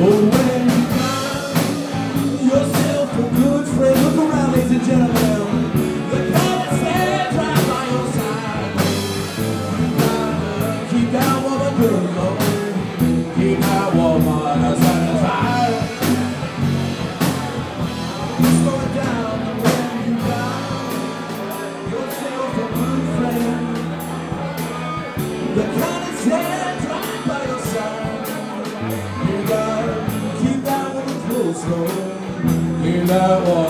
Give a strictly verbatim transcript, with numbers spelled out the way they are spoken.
Oh, when you find yourself a good friend, look around, ladies and gentlemen. The kind that stands right by your side. Keep that woman good, Lord. Keep that woman satisfied. Slow it down when you find yourself a good friend. The kind that stands right by your side. You gotta keep that woman close, Lord. Keep that woman.